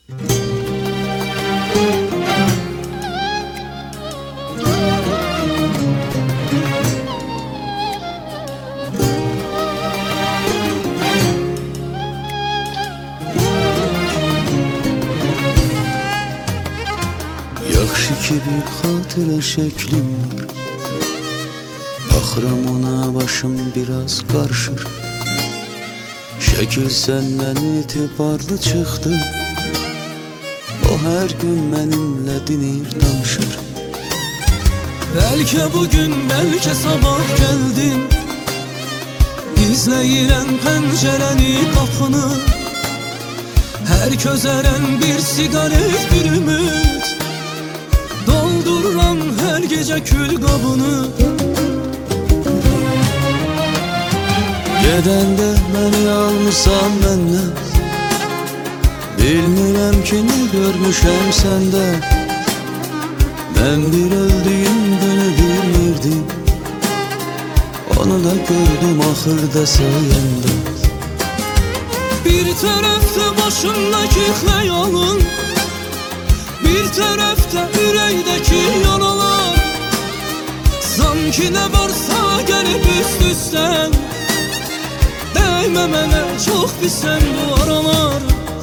Yaxşı ki bir xatirə şəklim var. Baxıram ona başım biraz qarışır. Şəkil səndən etibarlı çıxdı. O hər gün mənimlə dinir danışır. Bəlkə bugün, bəlkə sabah gəldin. İzləyirəm pəncərəni, qapını. Hər közərən bir siqaret, bir ümid. Doldururam hər gecə kül qabını. Gedəndə məni almısan məndən. Bilmirəm ki nə görmüşəm səndə. Mən bir öldüyüm günü bilmirdim. Onu da gördüm axırda sayəndə. Bir tərəfdə başımdakı xəyalın, bir tərəfdə ürəkdəki yaralar. Sanki nə varsa gəlib üst-üstən. Dəymə mənə, çox pisəm bu aralar.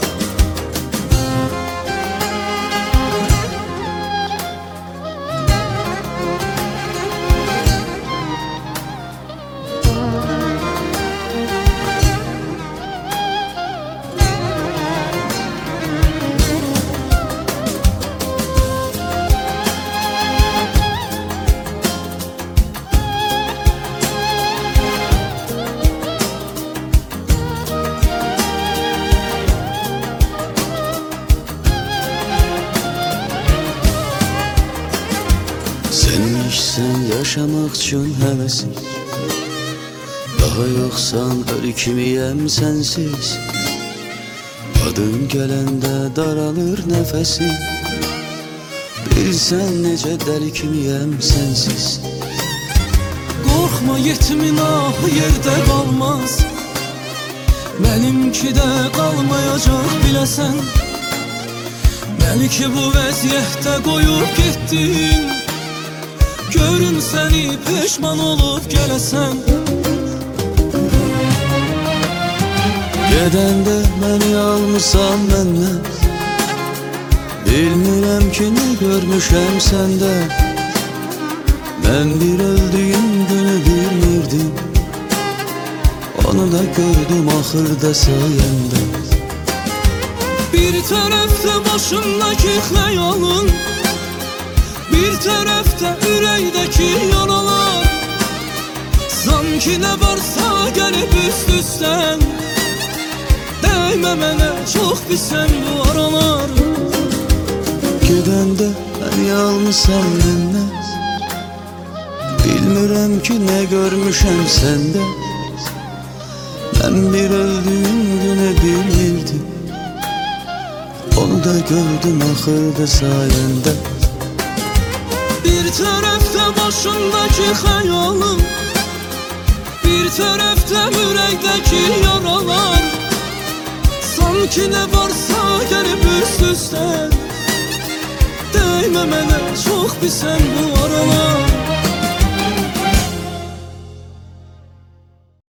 Sənmişsən yaşamaq üçün həvəsim. Daha yoxsan ölü kimiyəm sənsiz. Adın gələndə daralır nəfəsim. Bilsən necə dəli kimiyəm sənsiz. Qorxma, yetimin ahı yerdə qalmaz. Mənimki də qalmayacaq biləsən. Məni ki bu vəziyyətdə qoyub getdin. Görün səni peşman olub gələsən. Gedəndə məni almısan məndən. Bilmirəm ki nə görmüşəm səndə. Mən bir öldüyüm günü bilmirdim. Onu da gördüm axırda sayəndə. Bir tərəfdə başımdakı xəyalın, bir tərəfdə ürəkdəki yaralar. Sanki nə varsa gəlib üst-üstən. Dəymə mənə, çox pisəm bu aralar. Gedəndə məni almısan məndən. Bilmirəm ki nə görmüşəm səndə. Mən bir öldüyüm günü bilmirdim. Onu da gördüm axırda sayəndə. Bir tərəfdə başımdakı xəyalım, bir tərəfdə ürəkdəki yaralar. Sanki nə varsa gəlib üst-üstən. Dəymə mənə, çox pisəm bu aralar.